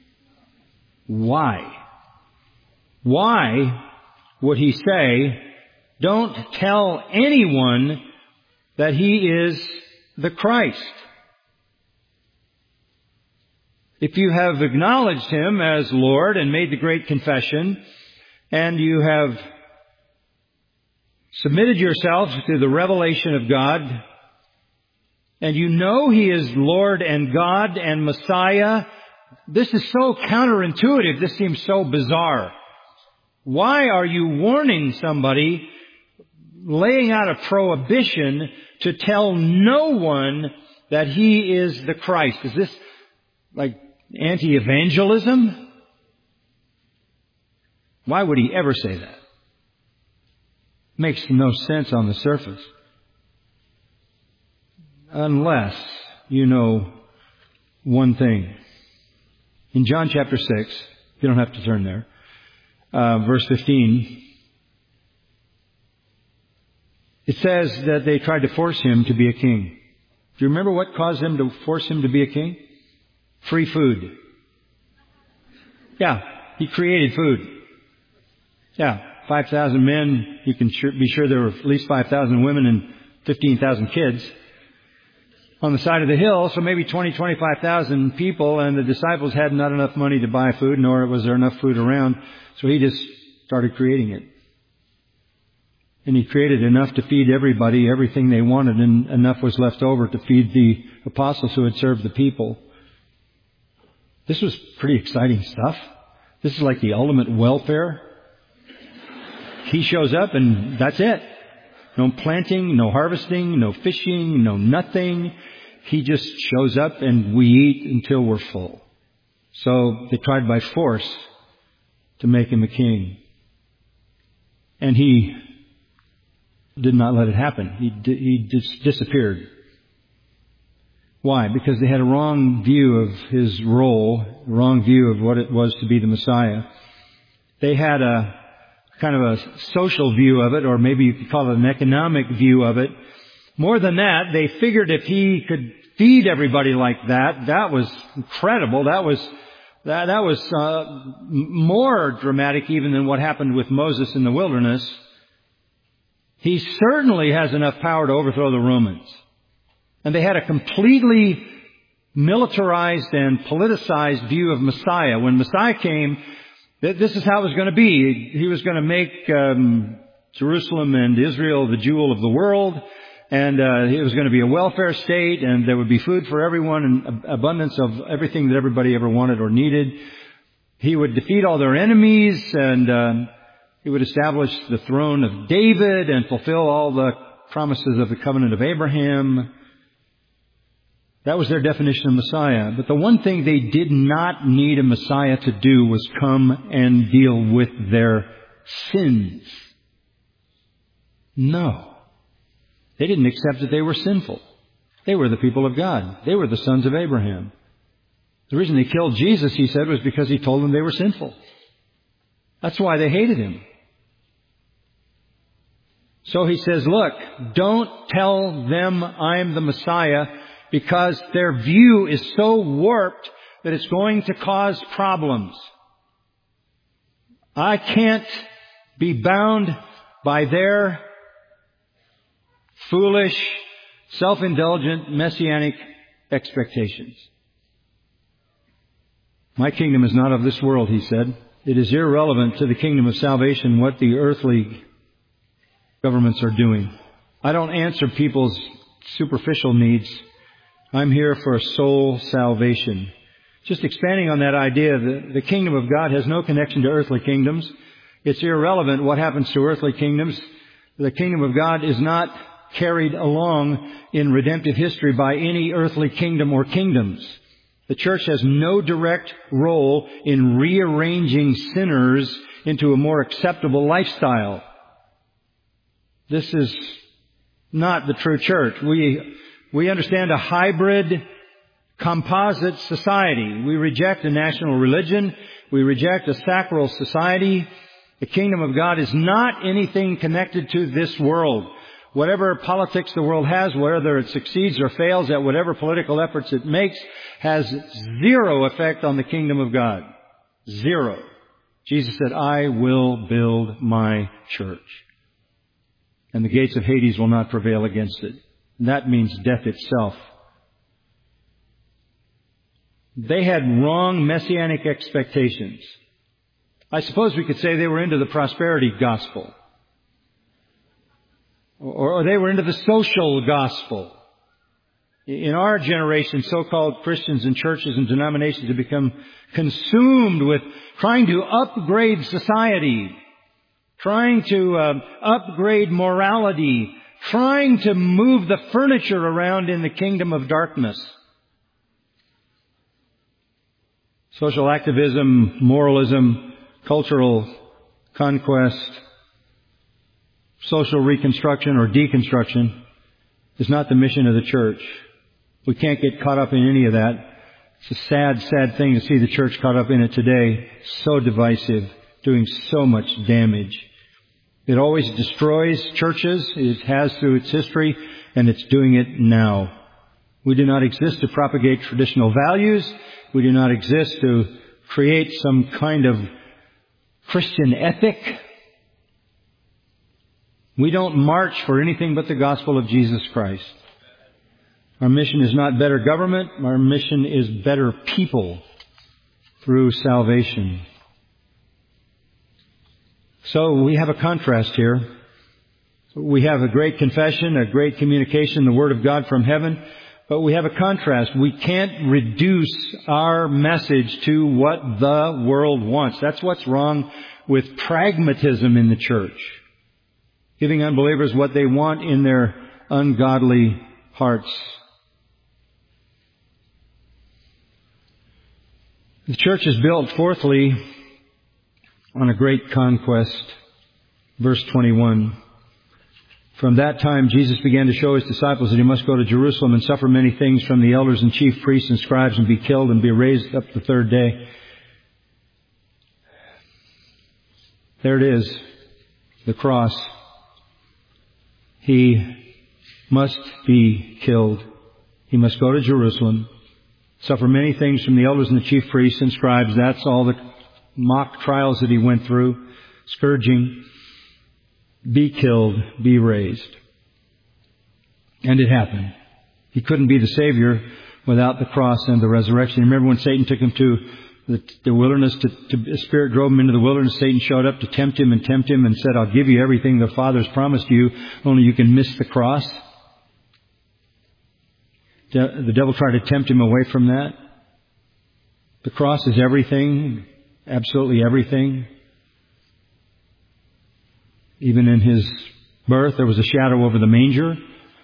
Why? Why would he say, don't tell anyone that he is the Christ? If you have acknowledged him as Lord and made the great confession, and you have submitted yourselves to the revelation of God, and you know he is Lord and God and Messiah, this is so counterintuitive. This seems so bizarre. Why are you warning somebody, laying out a prohibition to tell no one that he is the Christ? Is this like anti-evangelism? Why would he ever say that? Makes no sense on the surface. Unless you know one thing. In John chapter 6, you don't have to turn there, verse 15, it says that they tried to force him to be a king. Do you remember what caused them to force him to be a king? Free food. Yeah, he created food. Yeah, 5,000 men. You can be sure there were at least 5,000 women and 15,000 kids on the side of the hill. So maybe 25,000 people, and the disciples had not enough money to buy food, nor was there enough food around. So he just started creating it. And he created enough to feed everybody, everything they wanted, and enough was left over to feed the apostles who had served the people. This was pretty exciting stuff. This is like the ultimate welfare. He shows up and that's it. No planting, no harvesting, no fishing, no nothing. He just shows up and we eat until we're full. So they tried by force to make him a king. And he did not let it happen. He just disappeared. Why? Because they had a wrong view of his role, wrong view of what it was to be the Messiah. They had a kind of a social view of it, or maybe you could call it an economic view of it. More than that, they figured if he could feed everybody like that, that was incredible. That was more dramatic even than what happened with Moses in the wilderness. He certainly has enough power to overthrow the Romans. And they had a completely militarized and politicized view of Messiah. When Messiah came, this is how it was going to be. He was going to make Jerusalem and Israel the jewel of the world, and it was going to be a welfare state, and there would be food for everyone and abundance of everything that everybody ever wanted or needed. He would defeat all their enemies, and he would establish the throne of David and fulfill all the promises of the covenant of Abraham. That was their definition of Messiah. But the one thing they did not need a Messiah to do was come and deal with their sins. No. They didn't accept that they were sinful. They were the people of God. They were the sons of Abraham. The reason they killed Jesus, he said, was because he told them they were sinful. That's why they hated him. So he says, look, don't tell them I'm the Messiah, because their view is so warped that it's going to cause problems. I can't be bound by their foolish, self-indulgent, messianic expectations. My kingdom is not of this world, he said. It is irrelevant to the kingdom of salvation what the earthly governments are doing. I don't answer people's superficial needs. I'm here for soul salvation. Just expanding on that idea, the kingdom of God has no connection to earthly kingdoms. It's irrelevant what happens to earthly kingdoms. The kingdom of God is not carried along in redemptive history by any earthly kingdom or kingdoms. The church has no direct role in rearranging sinners into a more acceptable lifestyle. This is not the true church. We understand a hybrid, composite society. We reject a national religion. We reject a sacral society. The kingdom of God is not anything connected to this world. Whatever politics the world has, whether it succeeds or fails at whatever political efforts it makes, has zero effect on the kingdom of God. Zero. Jesus said, I will build my church, and the gates of Hades will not prevail against it. And that means death itself. They had wrong messianic expectations. I suppose we could say they were into the prosperity gospel. Or they were into the social gospel. In our generation, so-called Christians and churches and denominations have become consumed with trying to upgrade society, trying to upgrade morality, trying to move the furniture around in the kingdom of darkness. Social activism, moralism, cultural conquest, social reconstruction or deconstruction is not the mission of the church. We can't get caught up in any of that. It's a sad, sad thing to see the church caught up in it today. So divisive, doing so much damage. It always destroys churches. It has through its history, and it's doing it now. We do not exist to propagate traditional values. We do not exist to create some kind of Christian ethic. We don't march for anything but the gospel of Jesus Christ. Our mission is not better government. Our mission is better people through salvation. So we have a contrast here. We have a great confession, a great communication, the Word of God from heaven. But we have a contrast. We can't reduce our message to what the world wants. That's what's wrong with pragmatism in the church. Giving unbelievers what they want in their ungodly hearts. The church is built, fourthly, on a great conquest. Verse 21. From that time, Jesus began to show His disciples that He must go to Jerusalem and suffer many things from the elders and chief priests and scribes and be killed and be raised up the third day. There it is, the cross. He must be killed. He must go to Jerusalem, suffer many things from the elders and the chief priests and scribes. That's all the mock trials that He went through, scourging, be killed, be raised. And it happened. He couldn't be the Savior without the cross and the resurrection. Remember when Satan took Him to the wilderness, the Spirit drove Him into the wilderness, Satan showed up to tempt Him and said, I'll give you everything the Father's promised you, only you can miss the cross. The devil tried to tempt Him away from that. The cross is everything, absolutely everything. Even in His birth, there was a shadow over the manger.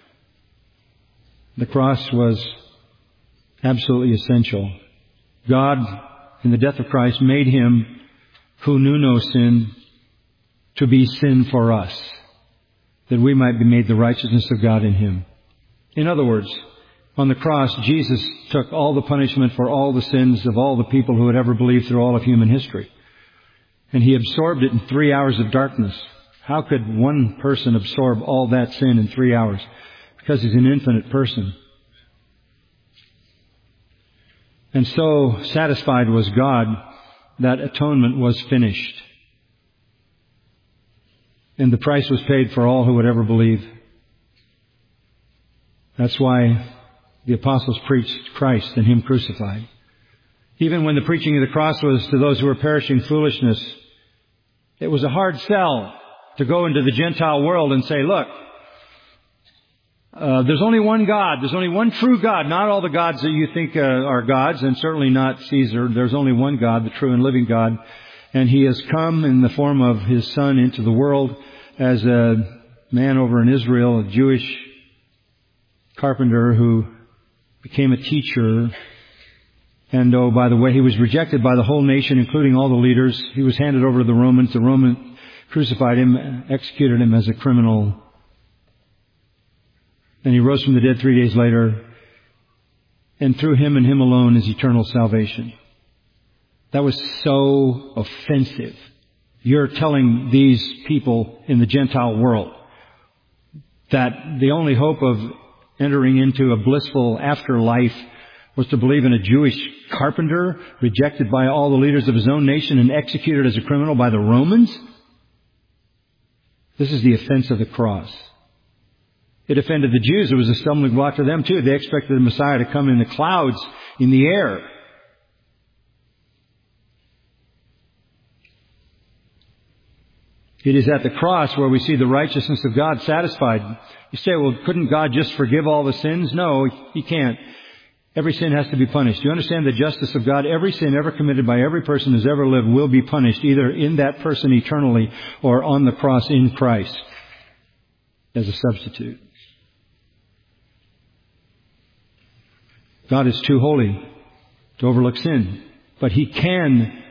The cross was absolutely essential. God, in the death of Christ, made Him who knew no sin to be sin for us, that we might be made the righteousness of God in Him. In other words, on the cross, Jesus took all the punishment for all the sins of all the people who had ever believed through all of human history. And He absorbed it in 3 hours of darkness. How could one person absorb all that sin in 3 hours? Because He's an infinite person. And so satisfied was God that atonement was finished. And the price was paid for all who would ever believe. That's why the apostles preached Christ and Him crucified. Even when the preaching of the cross was to those who were perishing foolishness, it was a hard sell to go into the Gentile world and say, look, there's only one God. There's only one true God. Not all the gods that you think are gods, and certainly not Caesar. There's only one God, the true and living God. And He has come in the form of His Son into the world as a man over in Israel, a Jewish carpenter who became a teacher. And oh, by the way, he was rejected by the whole nation, including all the leaders. He was handed over to the Romans. The Romans crucified him, executed him as a criminal. And he rose from the dead 3 days later. And through him and him alone is eternal salvation. That was so offensive. You're telling these people in the Gentile world that the only hope of entering into a blissful afterlife was to believe in a Jewish carpenter rejected by all the leaders of his own nation and executed as a criminal by the Romans? This is the offense of the cross. It offended the Jews. It was a stumbling block to them too. They expected the Messiah to come in the clouds, in the air. It is at the cross where we see the righteousness of God satisfied. You say, well, couldn't God just forgive all the sins? No, He can't. Every sin has to be punished. Do you understand the justice of God? Every sin ever committed by every person who's ever lived will be punished, either in that person eternally or on the cross in Christ as a substitute. God is too holy to overlook sin, but He can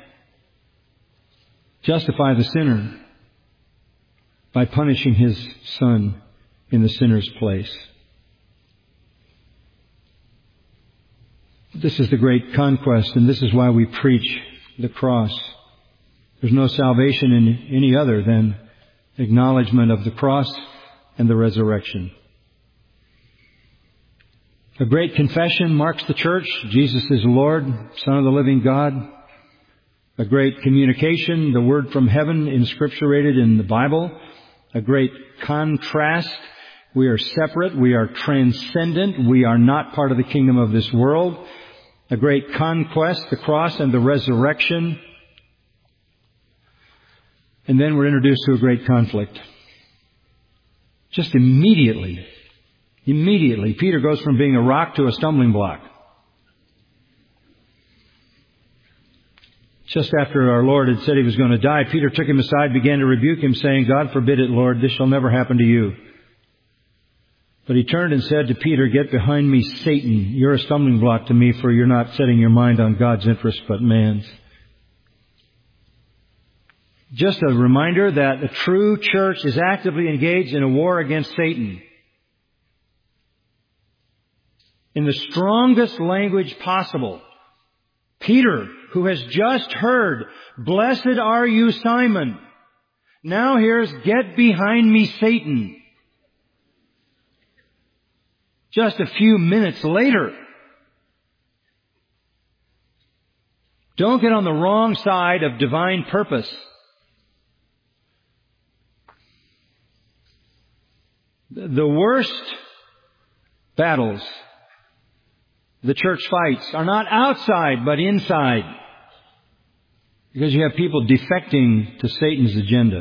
justify the sinner by punishing His Son in the sinner's place. This is the great conquest, and this is why we preach the cross. There's no salvation in any other than acknowledgement of the cross and the resurrection. A great confession marks the church. Jesus is Lord, Son of the living God. A great communication, the word from heaven inscripturated in the Bible. A great contrast. We are separate. We are transcendent. We are not part of the kingdom of this world. A great conquest, the cross and the resurrection. And then we're introduced to a great conflict. Just immediately, Peter goes from being a rock to a stumbling block. Just after our Lord had said He was going to die, Peter took him aside, began to rebuke him, saying, God forbid it, Lord, this shall never happen to you. But he turned and said to Peter, get behind me, Satan. You're a stumbling block to me, for you're not setting your mind on God's interest, but man's. Just a reminder that the true church is actively engaged in a war against Satan. In the strongest language possible. Peter, who has just heard, blessed are you, Simon. Now here's, get behind me, Satan. Just a few minutes later. Don't get on the wrong side of divine purpose. The worst battles the church fights are not outside, but inside. Because you have people defecting to Satan's agenda.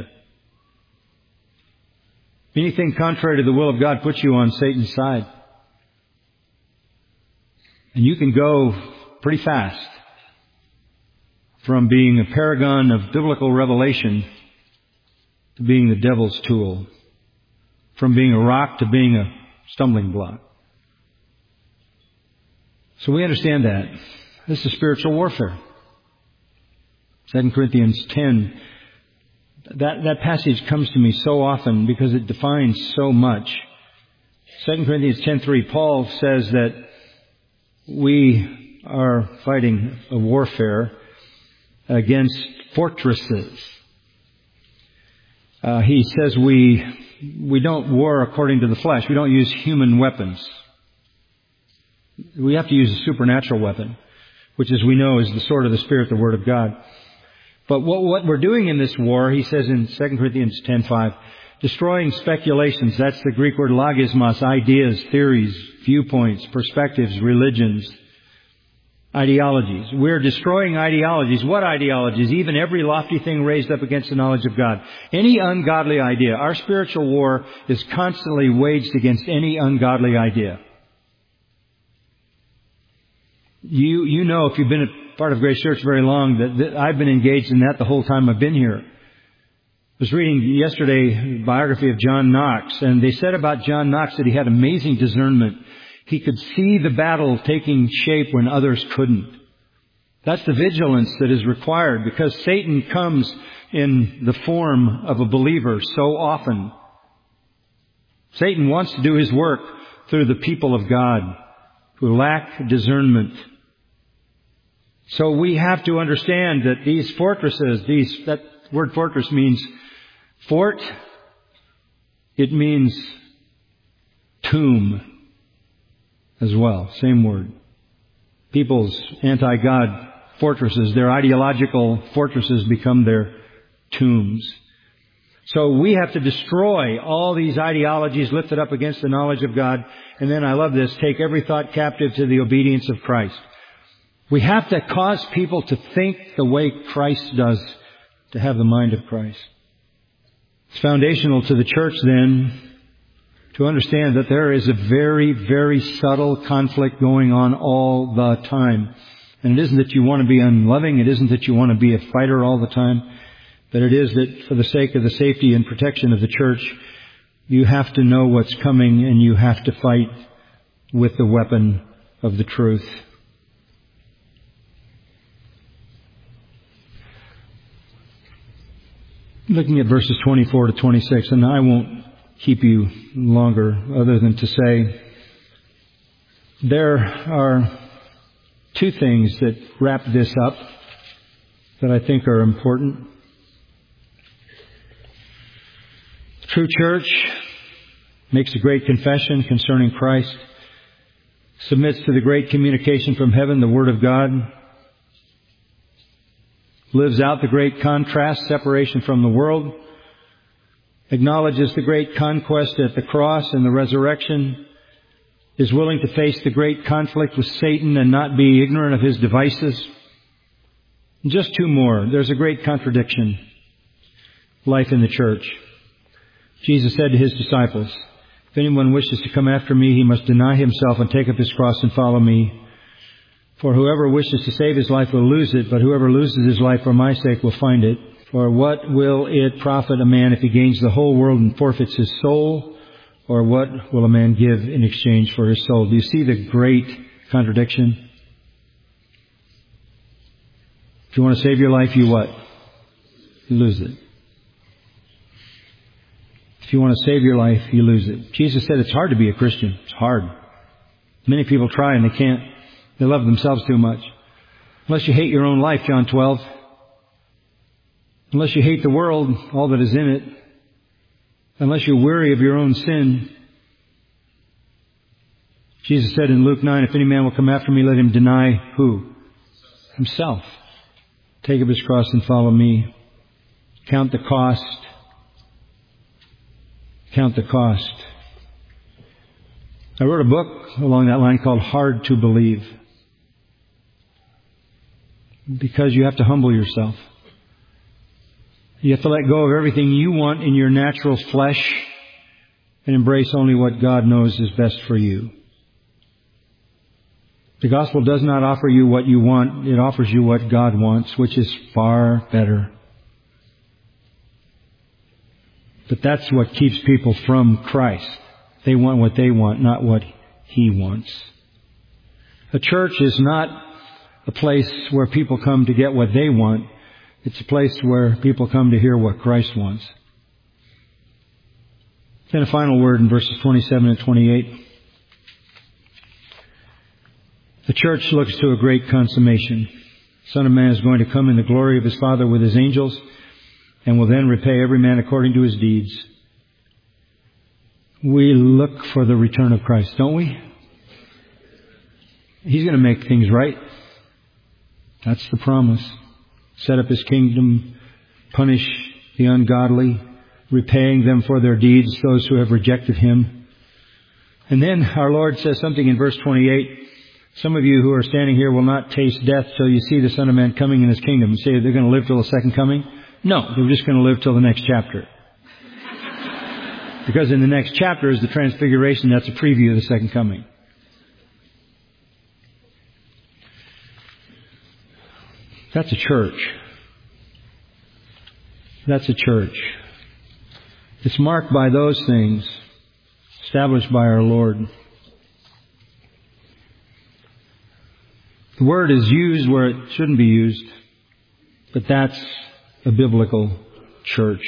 Anything contrary to the will of God puts you on Satan's side. And you can go pretty fast from being a paragon of biblical revelation to being the devil's tool. From being a rock to being a stumbling block. So we understand that. This is spiritual warfare. 2 Corinthians 10. That passage comes to me so often because it defines so much. 2 Corinthians 10:3, Paul says that we are fighting a warfare against fortresses. He says we don't war according to the flesh. We don't use human weapons. We have to use a supernatural weapon, which as we know is the sword of the Spirit, the Word of God. But what we're doing in this war, he says in 2 Corinthians 10:5, destroying speculations. That's the Greek word logismos, ideas, theories, viewpoints, perspectives, religions, ideologies. We're destroying ideologies. What ideologies? Even every lofty thing raised up against the knowledge of God. Any ungodly idea. Our spiritual war is constantly waged against any ungodly idea. You know, if you've been a part of Grace Church very long, that I've been engaged in that the whole time I've been here. was reading yesterday a biography of John Knox, and they said about John Knox that he had amazing discernment. He could see the battle taking shape when others couldn't. That's the vigilance that is required, because Satan comes in the form of a believer so often. Satan wants to do his work through the people of God who lack discernment. So we have to understand that these fortresses, that word fortress means fort, it means tomb as well, same word. People's anti-God fortresses, their ideological fortresses become their tombs. So we have to destroy all these ideologies lifted up against the knowledge of God. And then I love this, take every thought captive to the obedience of Christ. We have to cause people to think the way Christ does, to have the mind of Christ. It's foundational to the church then to understand that there is a very, very subtle conflict going on all the time. And it isn't that you want to be unloving. It isn't that you want to be a fighter all the time. But it is that for the sake of the safety and protection of the church, you have to know what's coming and you have to fight with the weapon of the truth. Looking at verses 24 to 26, and I won't keep you longer other than to say there are two things that wrap this up that I think are important. The true church makes a great confession concerning Christ, submits to the great communication from heaven, the Word of God, lives out the great contrast, separation from the world, acknowledges the great conquest at the cross and the resurrection, is willing to face the great conflict with Satan and not be ignorant of his devices. And just two more. There's a great contradiction. Life in the church. Jesus said to his disciples, if anyone wishes to come after me, he must deny himself and take up his cross and follow me. For whoever wishes to save his life will lose it, but whoever loses his life for my sake will find it. For what will it profit a man if he gains the whole world and forfeits his soul? Or what will a man give in exchange for his soul? Do you see the great contradiction? If you want to save your life, you what? You lose it. If you want to save your life, you lose it. Jesus said it's hard to be a Christian. It's hard. Many people try and they can't. They love themselves too much. Unless you hate your own life, John 12. Unless you hate the world, all that is in it. Unless you're weary of your own sin. Jesus said in Luke 9, if any man will come after me, let him deny who? Himself. Take up his cross and follow me. Count the cost. Count the cost. I wrote a book along that line called Hard to Believe. Because you have to humble yourself. You have to let go of everything you want in your natural flesh and embrace only what God knows is best for you. The gospel does not offer you what you want. It offers you what God wants, which is far better. But that's what keeps people from Christ. They want what they want, not what He wants. A church is not a place where people come to get what they want. It's a place where people come to hear what Christ wants. Then a final word in verses 27 and 28. The church looks to a great consummation. The Son of Man is going to come in the glory of His Father with His angels and will then repay every man according to his deeds. We look for the return of Christ, don't we? He's going to make things right. That's the promise. Set up His kingdom, punish the ungodly, repaying them for their deeds, those who have rejected Him. And then our Lord says something in verse 28. Some of you who are standing here will not taste death till you see the Son of Man coming in His kingdom. You say they're going to live till the second coming? No, they're just going to live till the next chapter. Because in the next chapter is the transfiguration. That's a preview of the second coming. That's a church. That's a church. It's marked by those things established by our Lord. The word is used where it shouldn't be used, but that's a biblical church.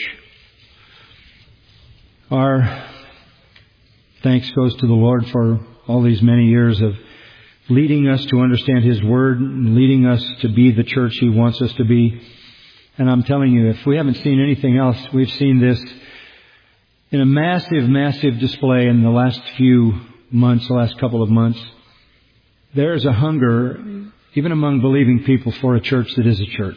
Our thanks goes to the Lord for all these many years of leading us to understand His Word, and leading us to be the church He wants us to be. And I'm telling you, if we haven't seen anything else, we've seen this in a massive, massive display in the last few months, the last couple of months. There's a hunger, even among believing people, for a church that is a church.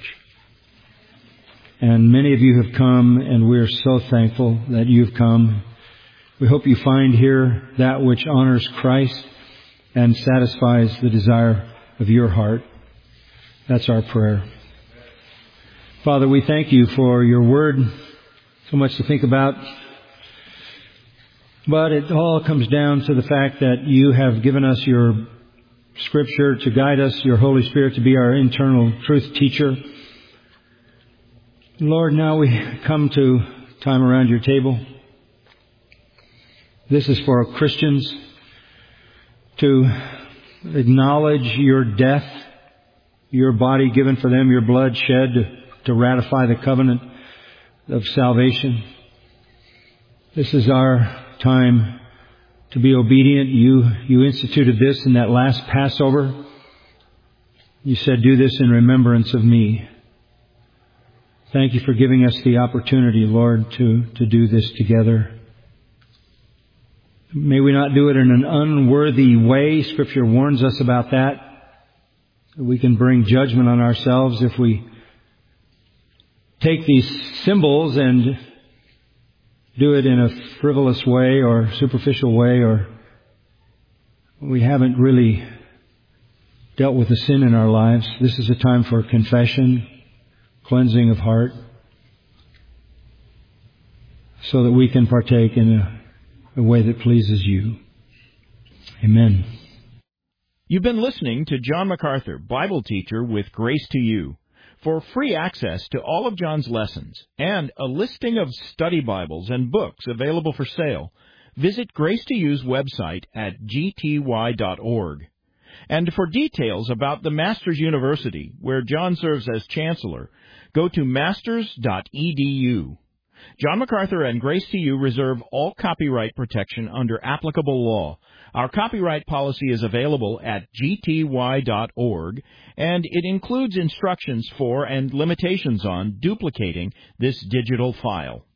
And many of you have come, and we're so thankful that you've come. We hope you find here that which honors Christ and satisfies the desire of your heart. That's our prayer. Father, we thank you for your word. So much to think about. But it all comes down to the fact that you have given us your Scripture to guide us, your Holy Spirit to be our internal truth teacher. Lord, now we come to time around your table. This is for Christians to acknowledge your death, your body given for them, your blood shed to ratify the covenant of salvation. This is our time to be obedient. You instituted this in that last Passover. You said, do this in remembrance of me. Thank you for giving us the opportunity, Lord, to do this together. May we not do it in an unworthy way. Scripture warns us about that. We can bring judgment on ourselves if we take these symbols and do it in a frivolous way or superficial way, or we haven't really dealt with the sin in our lives. This is a time for confession, cleansing of heart, so that we can partake in a way that pleases you. Amen. You've been listening to John MacArthur, Bible teacher with Grace to You. For free access to all of John's lessons and a listing of study Bibles and books available for sale, visit Grace to You's website at gty.org. And for details about the Masters University, where John serves as chancellor, go to masters.edu. John MacArthur and Grace to You reserve all copyright protection under applicable law. Our copyright policy is available at gty.org, and it includes instructions for and limitations on duplicating this digital file.